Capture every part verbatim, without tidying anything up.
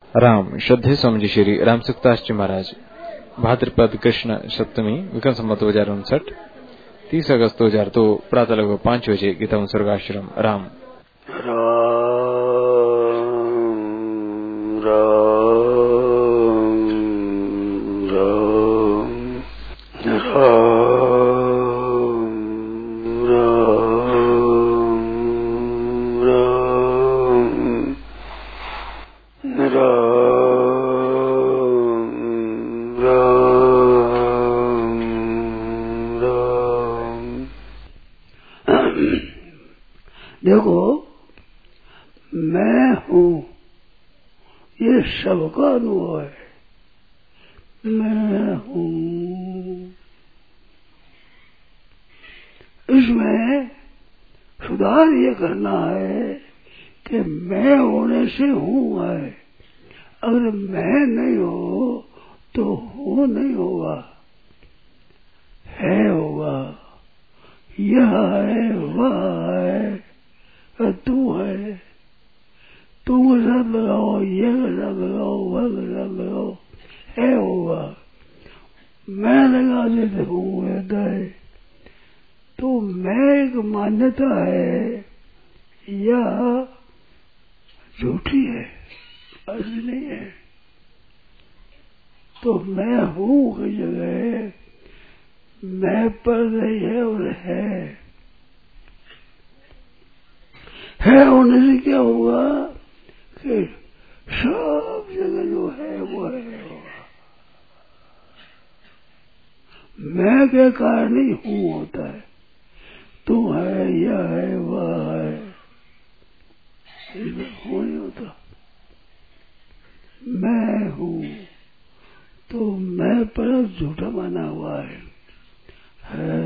राम श्रद्धे स्वामी जी श्री राम सुखदास जी महाराज भाद्रपद कृष्ण सप्तमी विक्रम संवत दो हजार उनसठ तीस अगस्त दो हजार दो प्रातः लगभग पांच बजे गीता स्वर्गाश्रम राम देखो, मैं हूँ, ये सबका अनुभव है। मैं हूँ, इसमें सुधार ये करना है कि मैं होने से हूँ है। अगर मैं नहीं हो तो हूँ नहीं होगा, है होगा। यह है, वह है, तू है। तू के साथ लगाओ, ये के साथ लगाओ, वह के साथ लगाओ, है होगा। मैं लगा देते हूँ रहता है तो मैं एक मान्यता है, यह झूठी है, असली नहीं है। तो मैं हूँ की जगह मैं पर नहीं है और है। है होने से क्या होगा कि सब जगह जो है वो है होगा। मैं के कारण ही हूँ होता है। तू है, यह है, वह है, इसमें हो नहीं होता। मैं हूँ तो मैं पर झूठा माना हुआ है। है,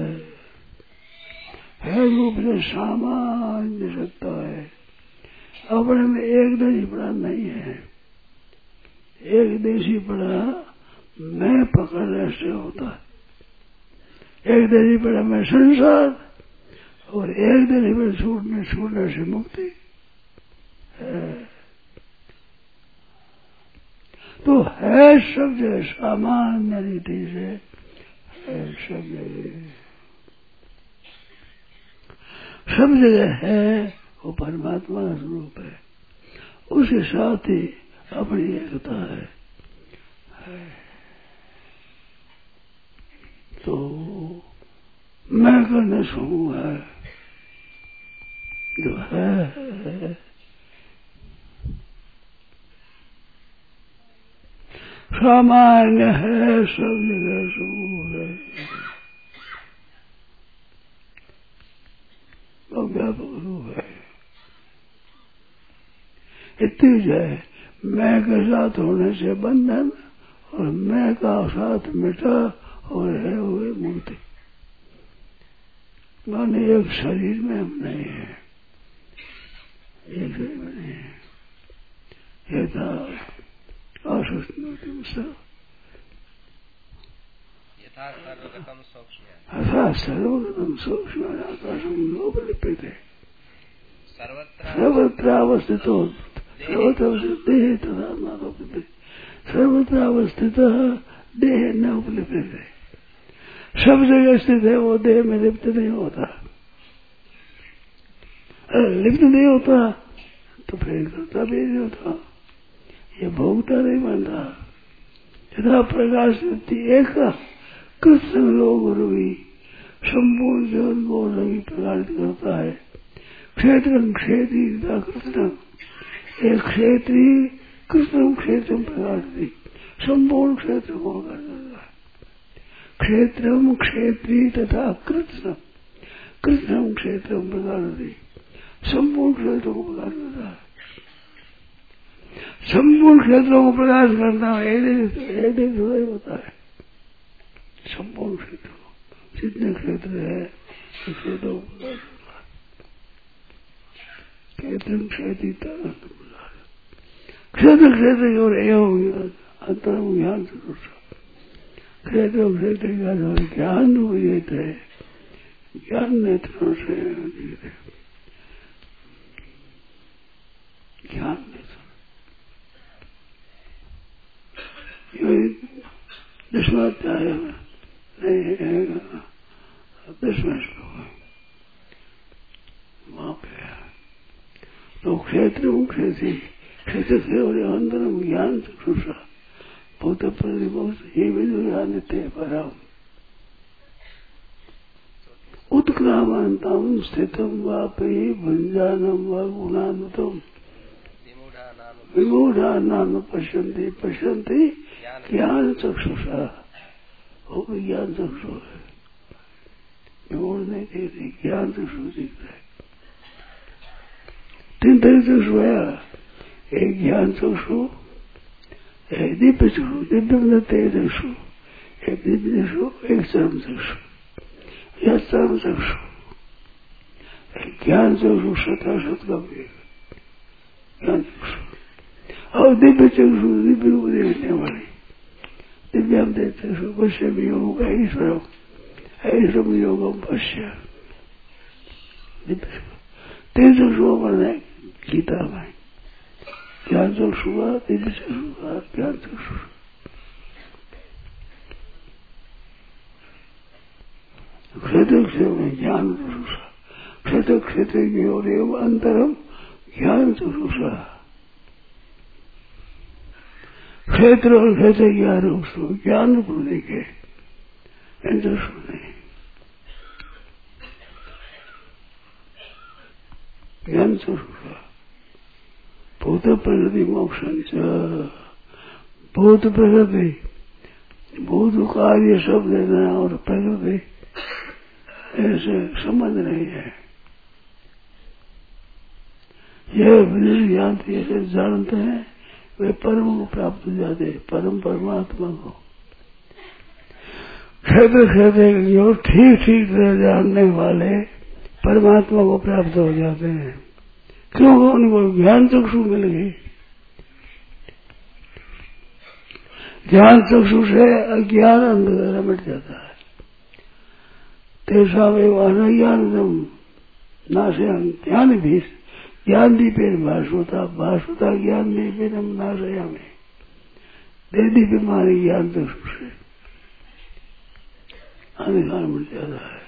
है रूप से सामान्य सत्ता है, अपने में एक देशी पड़ा नहीं है। एक देशी पड़ा मैं पकड़ने से होता है, एक देशी पड़ा मैं संसार, और एक देशी पड़ा छूटने छूटने से मुक्ति है। तो है सब जगह सामान्य रीति से है, सब जगह सब जगह है, वो परमात्मा का स्वरूप है। उसके साथ ही अपनी एकता है, है। तो मैं करने से हूँ है, जो है, है। सामान्य है, सब जगह स्वरूप है और व्यापक रूप है। इतनी है, मैं के साथ होने से बंधन और मैं का साथ मिटा और है हुए मुक्ति। माने एक शरीर में हम नहीं है, एक शरीर में नहीं है। ये था आशुष्णुतिम सब यथा सर्वगतम सूक्ष्म आकाशम नोपलिप्यते सर्वत्र अवस्थितो सर्वत्र देह तथा नारोपिते सर्वत्र अवस्थित देह न उपलिप्यते। सब जगह स्थित है वो, देह में लिप्त नहीं होता। लिप्त नहीं होता तो फिर करता भी नहीं होता, ये भोगता नहीं बनता। यथा प्रकाश एक कृष्ण लोग रूपी संपूर्ण जगत को नहीं प्रकाशित करता है। क्षेत्र क्षेत्री तथा कृष्ण, एक क्षेत्री कृष्ण क्षेत्र प्रकाशित, संपूर्ण क्षेत्र को करता है। क्षेत्रम क्षेत्री तथा कृष्ण, कृष्ण क्षेत्र प्रकाशित, संपूर्ण क्षेत्र को प्रकाश करता है। संपूर्ण क्षेत्रों को प्रकाश करना एक एक होता है। संपूर्ण क्षेत्र को जितने क्षेत्र है क्षेत्रों को प्रकाश करता है। क्षेत्र क्षेत्री क्षेत्र क्षेत्र और एवं अंतर ज्ञान क्षेत्र क्षेत्र का जो ज्ञान हुए थे, ज्ञान नेत्रों से ज्ञान नेत्र दसवां अध्याय में नहीं है, दसवां श्लोक है वहां पे। तो क्षेत्र क्षेत्री क्षेत्र से और अंतरम ज्ञान चक्षुषा भूत प्रतिबोध ये विदुरानित्य परम उत्क्रामंतम स्थितम वापि भुंजानम व गुणानुतम विमूढ़ानाम पश्यन्ति पश्यन्ति ज्ञान चक्षुषा। वो भी ज्ञान चक्षु है, विमूढ़ नहीं देखते, ज्ञान चक्षु दिखता है। तीन तरह चक्षु है, एक ज्ञान चक्षु, एक दिव्य चक्षु, दिव्य मतलब तेज चक्षु, एक दिव्य चक्षु, एक चरम चक्षु। यह चरम चक्षु एक ज्ञान चक्षु शता शत का वेग ज्ञान चक्षु, और दिव्य चक्षु दिव्य को देखने वाली दिव्याम देखते पश्य भी योग ईश्वरम ईश्वरम योगम पश्य दिव्य तेज चक्षु पर गीता में ज्ञान चक्षु का दिव्य चक्षु का ज्ञान चक्षु। क्षेत्र क्षेत्र ज्ञान चक्षुषा क्षेत्र क्षेत्र की ओर एवं अंतरम ज्ञान चक्षुषा। क्षेत्र और क्षेत्र ज्ञान उसको ज्ञान को देखे चक्षु नहीं, ज्ञान चक्षुषा। भूत प्रकृति मोक्षं च भूत प्रकृति भूत कार्य शब्द देना और प्रकृति ऐसे संबंध नहीं है। यह विनिर् जानते ऐसे जानते हैं वे परम को प्राप्त हो जाते, परम परमात्मा को। क्षेत्र क्षेत्र जो ठीक ठीक तरह जानने वाले परमात्मा को प्राप्त हो जाते हैं, क्योंकि उनको ज्ञान चक्षु मिल गई। ज्ञान चक्षु से अज्ञान अंधकार मिट जाता है। तेषा वे अनज्ञानम नाशयाम ज्ञान भी ज्ञान दीपेन भाषुता भाषुता ज्ञान दीपेन हम नाशयामी दे दीपे मारे ज्ञान चक्षु से अंधकार मिट जाता है।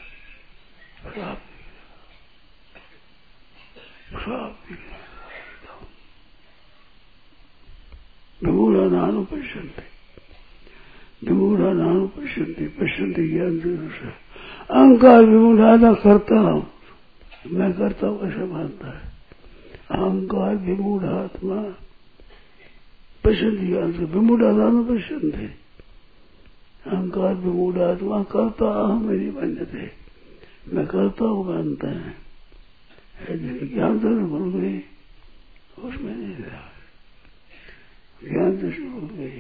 विमूढ़ा नानु पश्यन्ति विमूढ़ा नानु पश्यन्ति पश्यन्ति ज्ञान चक्षु से। अहंकार विमूढ़ा न करता हूं, मैं करता हूं ऐसा मानता है। अहंकार विमूढ़ात्मा पश्यन्ति ज्ञान से विमूढ़ा नानु पश्यन्ति। अहंकार विमूढ़ात्मा करता अहम मेरी मान्यते, मैं करता हूं मानता है। ज्ञान दर्शन भूल गई, उसमें नहीं रहा। ज्ञान दर्शन भूल गई,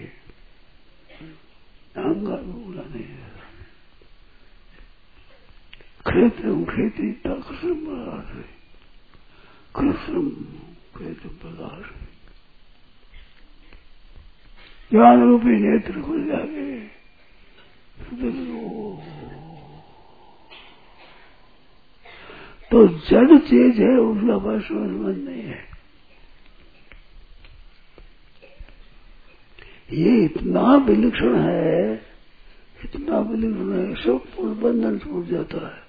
अहंकार भूला नहीं रहा। क्षेत्र खेती कृष्ण प्रकाश कृष्ण क्षेत्र प्रकाश ज्ञान रूपी नेत्र खुल जागे। तो जड़ चीज है उसका पास समझ नहीं है। ये इतना विलक्षण है, इतना विलक्षण है, सब बंधन छूट जाता है।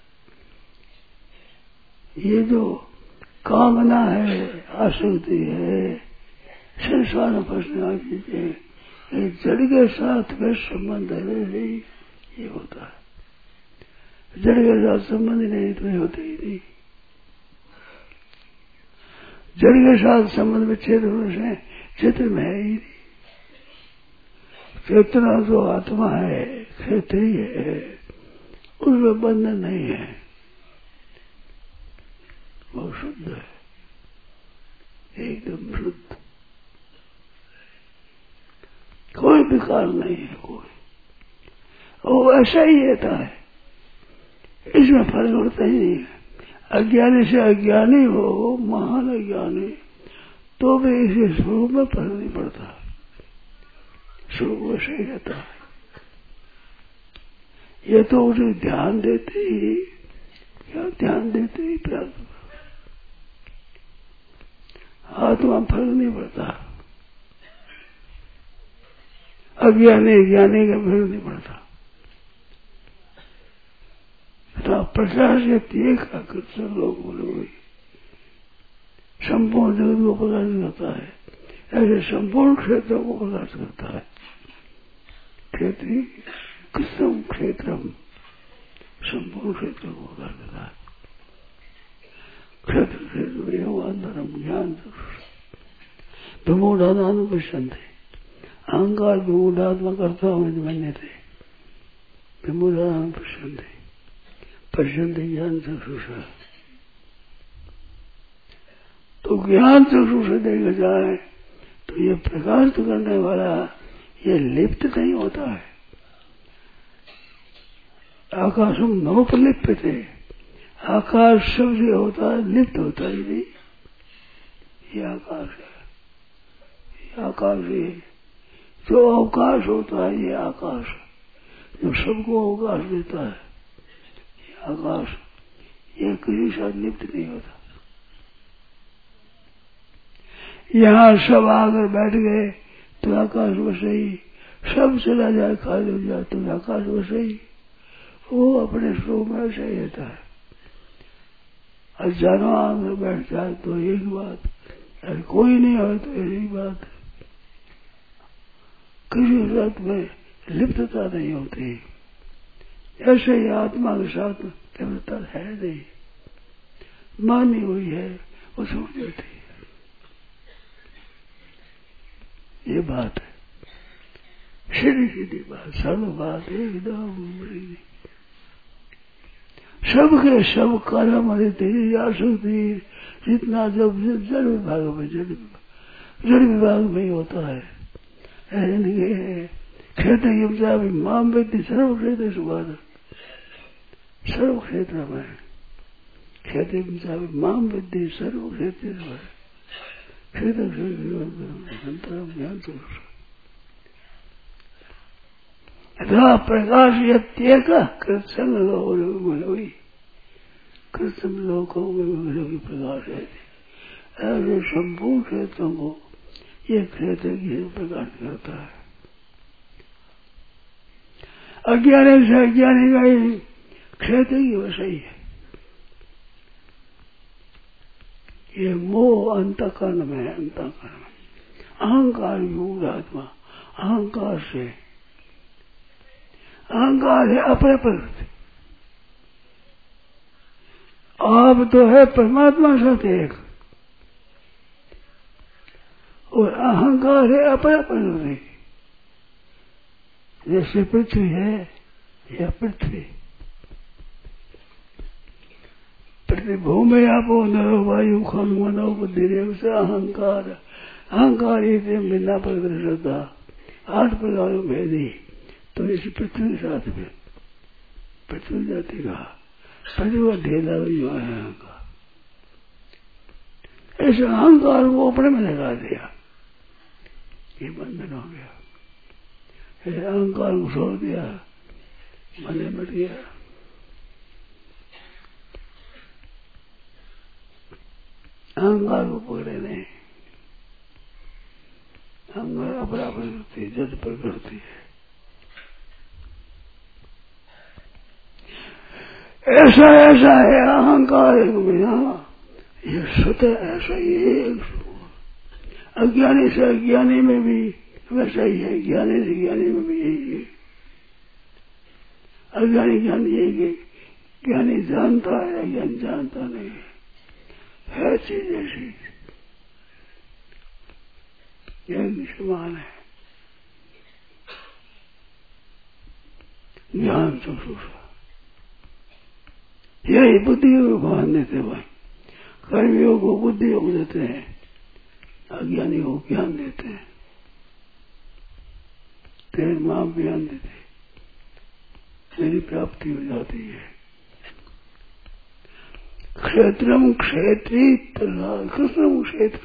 ये जो कामना है, आसक्ति है, संसार में फंसने की चीजें, ये जड़ के साथ में संबंध है, ये होता है। जड़ के साथ संबंध नहीं तो ये होते ही नहीं। जड़ के साथ संबंध में क्षेत्र है, क्षेत्र में है ही नहीं। चेतना जो आत्मा है, क्षेत्र ही है, उसमें बंधन नहीं है, वो शुद्ध है, एकदम शुद्ध, कोई विकार नहीं है कोई। वो ऐसा ही रहता है, इसमें फर्क होता ही नहीं है। अज्ञानी से अज्ञानी हो, महान अज्ञानी, तो भी इसे स्वरूप में फर्क नहीं पड़ता, स्वरूप वैसे ही रहता है। ये तो उसे ध्यान देते ही क्या ध्यान देते ही प्राप्त, आत्मा फर्क नहीं पड़ता। अज्ञानी ज्ञानी का भेद नहीं पड़ता। तो प्रकाश ये तेज का कृष्ण लोग बोले हुई संपूर्ण जगत को प्रकाशित करता है, ऐसे संपूर्ण क्षेत्रों को प्रकाशित करता है। क्षेत्री कृष्ण क्षेत्रम, संपूर्ण क्षेत्र को प्रकाशित करता है। क्षेत्र क्षेत्र अंतरम ज्ञान विमूढ़ात्मा पश्यन्ते, अहंकार विमूढ़ात्मा करता हूँ मान्य थे, विमूढ़ात्मा पश्यन्ते पश्यन्ते ज्ञान चक्षुषा। तो ज्ञान चक्षुषा देखा जाए तो ये प्रकाश करने वाला ये लिप्त नहीं होता है। आकाशम नोपलिप्यते, आकाश शब्द होता है, लिप्त होता ही नहीं। ये आकाश है, ये आकाश है। जो अवकाश होता है ये आकाश, जो सबको अवकाश देता है ये आकाश, ये किसी साथ लिप्त नहीं होता। यहाँ सब आकर बैठ गए तो आकाश वसई, सब चला जाए खाली हो जाए तो आकाश वसई, वो अपने स्वरूप में ऐसा ही रहता है। और जानो आकर बैठ जाए तो एक बात, और कोई नहीं हो तो एक बात, किसी साथ में लिप्तता नहीं होती। ऐसे ही आत्मा के साथ लिप्तता है नहीं, मानी हुई है वो छूट जाती है। ये बात है, सीधी सीधी बात, सरल बात, एकदम सबके सब कर्म हरित आसक्ति जितना जब जड़ विभाग में जड़ जड़ विभाग में ही होता है। क्षेत्र माम व्यक्ति सर्व क्षेत्र सुबाद, सर्व क्षेत्र में क्षेत्र माम व्यक्ति सर्व क्षेत्र क्षेत्र ज्ञान यथा प्रकाश यत्येक कृष्ण लोक कृष्ण लोकों में प्रकाश है। ऐसे संपूर्ण क्षेत्रों को ये क्षेत्र की प्रकाश करता है। अज्ञानी से अज्ञानी का ही क्षेत्र ही वैसा ही है। ये मोह अंतःकरण में है, अंतःकरण में अहंकार मूल आत्मा, अहंकार से अहंकार है अपने प्रकृति, आप तो है परमात्मा साथ एक, और अहंकार है अपने प्रकृति। जैसे पृथ्वी है या पृथ्वी, पृथ्वी भूमि आपो नरो वायु खम मनो बुद्धि से अहंकार, अहंकार ही बिना प्रकृति श्रद्धा आठ प्रकार भेदी। तो इस पृथ्वी के साथ में पृथ्वी जाति का पृथ्वी का ढेला जो है अहंकार, ऐसे अहंकार को अपने में लगा दिया, ये बंधन हो गया। ऐसे अहंकार को छोड़ दिया, मन मट गया। अहंकार को पकड़े नहीं, अहंकार अपना प्रकृति जद प्रकृति है। ऐसा ऐसा है अहंकार एक बिना, ये स्वतः ऐसा ही एक। अज्ञानी से अज्ञानी में भी वैसा ही है, ज्ञानी से ज्ञानी में भी यही है। अज्ञानी ज्ञानी है, ज्ञानी जानता है, अज्ञानी जानता नहीं है, है चीज ऐसी एक समान है। ज्ञान चक्षुषा यही बुद्धि को भगवान देते भाई, कर्मियों को बुद्धि योग देते हैं, अज्ञानी को ज्ञान देते हैं, तेरे माँ ज्ञान देते, मेरी प्राप्ति हो जाती है। क्षेत्रम क्षेत्री कृष्णम क्षेत्र,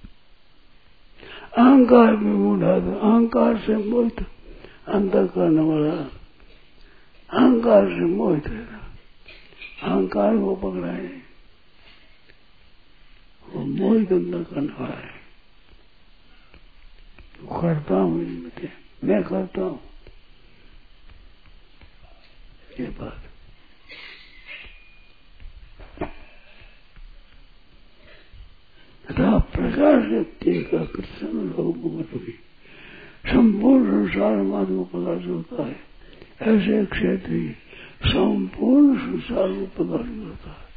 अहंकार में मूढ़ा, अहंकार से मोहित अंतर करने वाला, अहंकार से मोहित रहना, अहंकार को पकड़ाए, वो मोहित अंतर करने वाला है। करता हूँ मैं करता हूँ ये बात। तथा प्रकाश का कृष्ण लोग हुई संपूर्ण संसार मार्ग को प्रकाश होता है, ऐसे क्षेत्रीय संपूर्ण संसार को प्रकाश होता है।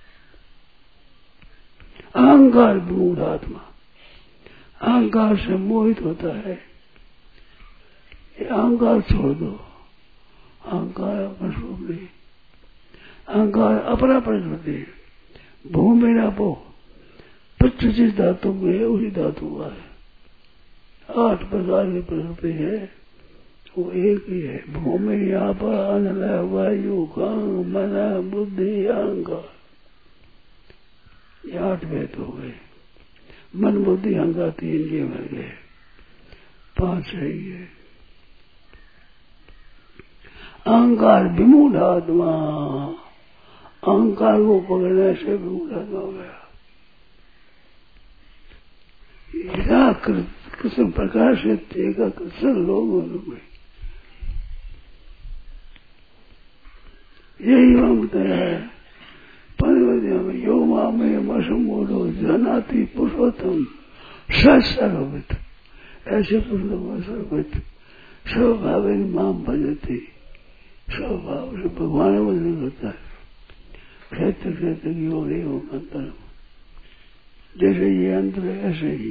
अहंकार विमूढ़ आत्मा अहंकार से मोहित होता है। ये अहंकार छोड़ दो, अहंकार अपना स्वरूप नहीं, अहंकार अपना प्रकृति है। भूमि ना पो पच्चीस जिस धातु में है उसी धातु का है। आठ प्रकार की प्रकृति है, वो एक ही है। भूमि आप अनल वायु कांग मन बुद्धि अहंकार, ये आठ भेद हो गए। मन बुद्धि अहंकार तीन ये मर गए, पांच है ये। अहंकार विमूढ़ आत्मा अहंकार को पकड़ने से विमूढ़ आत्मा हो गया। कृष्ण प्रकाश का कृष्ण लोगों में यही मांगता है। पंद्रह में यो मामे मसमोलो जनाति पुरुषोत्तम सर्ववित, ऐसे पुरुषोत्तम सर्ववित स्वभाव माम भजती, स्वभाव से भगवान वजन करता है। क्षेत्र क्षेत्र की योग योग अंतर, जैसे ये अंतर है ऐसे ही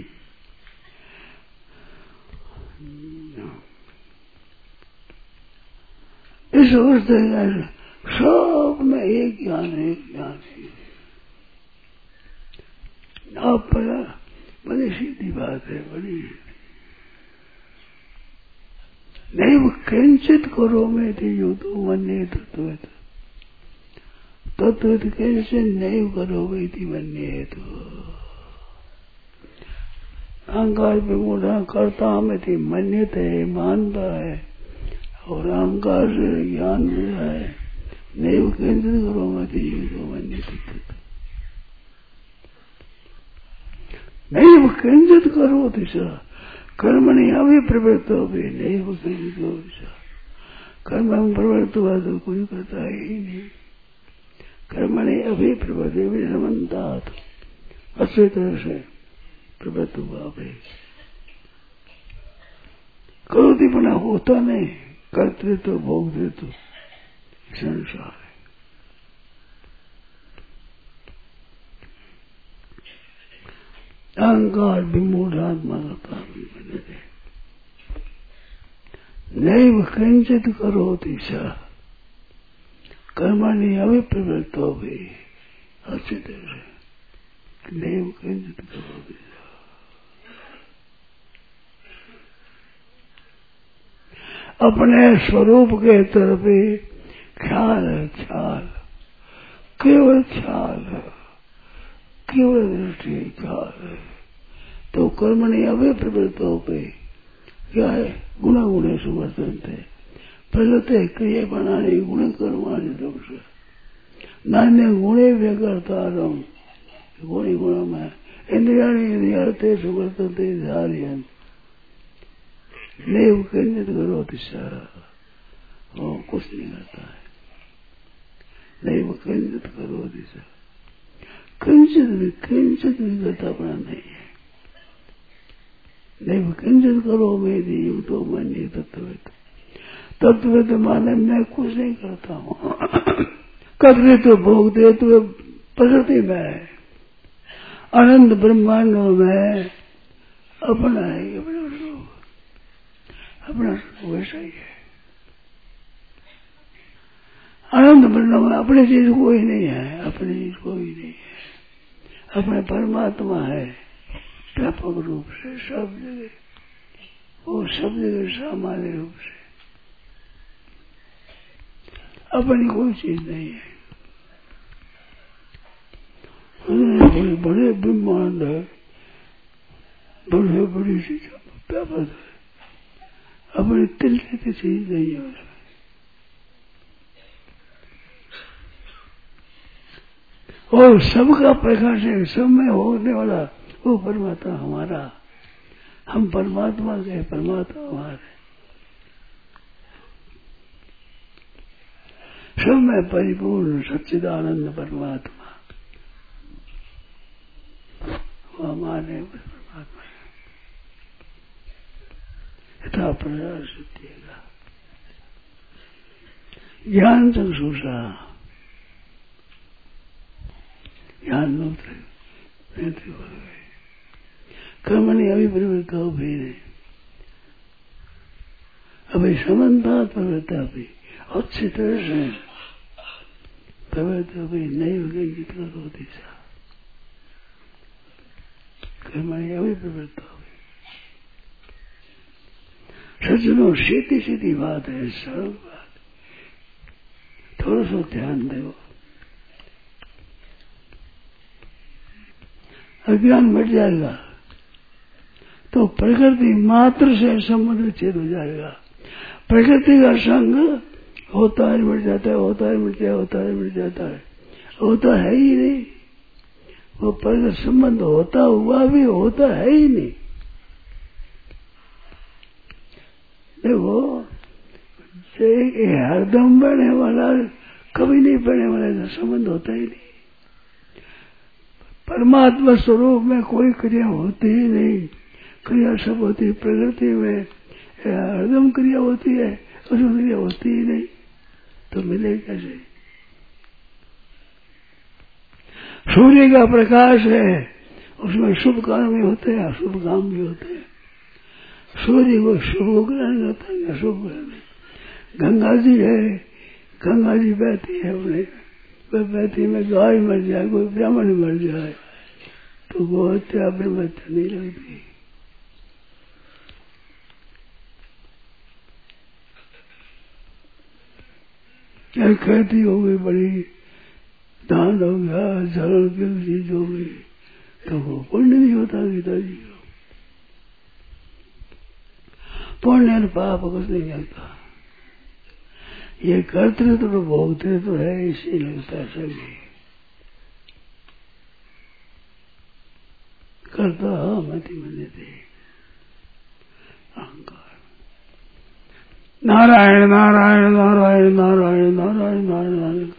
इस अवस्था सब में एक ज्ञान है, एक ज्ञान है। आप बड़ा बड़ी सीधी बात है, बड़ी नहीं वो किंचित करो में थी यो तो मन्य तत्व तत्व किंचित नहीं करो वही थी मन्य तो अहंकार विमूढ़ करता में थी मन्यता है, मानता है, और अहंकार से ज्ञान मिला है। नहीं वो केंद्रित करो मत तो मन्य नहीं वो केंद्रित करो दिशा कर्मणि अभी प्रवृत्त हो गई, नहीं वो केंद्रित करो दिशा। कर्म में प्रवृत्त हुआ तो कोई करता ही नहीं। कर्मणि अभी प्रवृत्त समन्ता अच्छी तरह से प्रवृत्त हुआ भाई। क्रोधी बना होता नहीं, करते तो भोगते तो संसार है। अहंकार विमूढ़ आत्मा का काम बने दे। नैव किंचित करो दिशा कर्माणि अभिप्रवृत्त हो गई अच्छी तरह से। नैव किंचित करो दिशा अपने स्वरूप के तरफ ही ख्याल है, ख्याल केवल ख्याल है, केवल दृष्टि ख्याल है। तो कर्मणि अभी प्रवृत्त हो गई क्या है? गुण गुणे सुवर्तन थे प्रगते क्रिय बनाने गुण कर्माणी दोष नान्य गुणे व्यकर्ता गुणी गुण में इंद्रियाणी इंद्रियाते सुवर्तन थे धारियन नहीं केंद्रित करो दिशा वो कुछ नहीं करता है। नहीं वो केंद्रित करो दिशा किंचित भी किंचित भी करता अपना नहीं है। नहीं वो किंचित करो मेरी यू तो मन्य तत्व तत्व माने मैं कुछ नहीं करता हूँ। करते तो भोग दे तो प्रकृति में है, अनंत ब्रह्मांडों में अपना है, अपना अपना वैसा ही है। अनंत ब्रह्म में अपनी चीज कोई नहीं है, अपनी चीज कोई नहीं है। अपने परमात्मा है व्यापक रूप से सब जगह, वो सब जगह सामान्य रूप से अपनी कोई चीज नहीं है। बड़े बड़े ब्रह्मांड है, बड़े बड़ी चीजें व्यापक है, अपनी तिल की चीज नहीं है उसमें। और सबका प्रकाश है, सब में होने वाला वो परमात्मा हमारा, हम परमात्मा के परमात्मा हमारे। सब में परिपूर्ण सच्चिदानंद परमात्मा वो हमारे परमात्मा यथा प्रकाश सत्येगा ज्ञान चक्षुषा ज्ञान नोत्र कर्मणि अभिप्रवृत्तो भेदे अभी समन्ता प्रवृत्ता भी अच्छी तरह से प्रवृत्त अभी नहीं होगी जितना होती सा कर्मणि अभिप्रवृत्तो सज्जनों सीधी सीधी बात है, सरल बात, थोड़ा सा ध्यान दो। अज्ञान मिट जाएगा तो प्रकृति मात्र से संबंध छेद हो जाएगा। प्रकृति का संग होता है मिट जाता है, होता है मिट जाता है, होता है मिट जाता है, होता है ही नहीं। वो प्रकृति संबंध होता हुआ भी होता है ही नहीं। देखो हरदम बढ़ने वाला कभी नहीं बढ़ने वाला संबंध होता ही नहीं। परमात्मा स्वरूप में कोई क्रिया होती ही नहीं, क्रिया सब होती है प्रकृति में, हरदम क्रिया होती है, उसमें क्रिया होती ही नहीं, तो मिले कैसे? सूर्य का प्रकाश है, उसमें शुभ काम भी होते हैं, अशुभ काम भी होते हैं। सूर्य को शुभ ग्रहण करता है, अशुभ ग्रहण। गंगा जी है, गंगा जी बहती है, उन्हें कोई बहती में गाय मर जाए, कोई ब्राह्मण मर जाए तो वो हत्या ब्रह्मत्या नहीं लगती। क्या खेती हो गई बड़ी, धान हो गया, जल की चीज हो गई तो वो पुण्य नहीं होता गीता जी को। पुण्य और पाप कुछ नहीं लगता, ये कर्तृत्व तो भोगते तो है, इसी लगता सभी करता मति मंदिर अहंकार। नारायण नारायण नारायण नारायण नारायण नारायण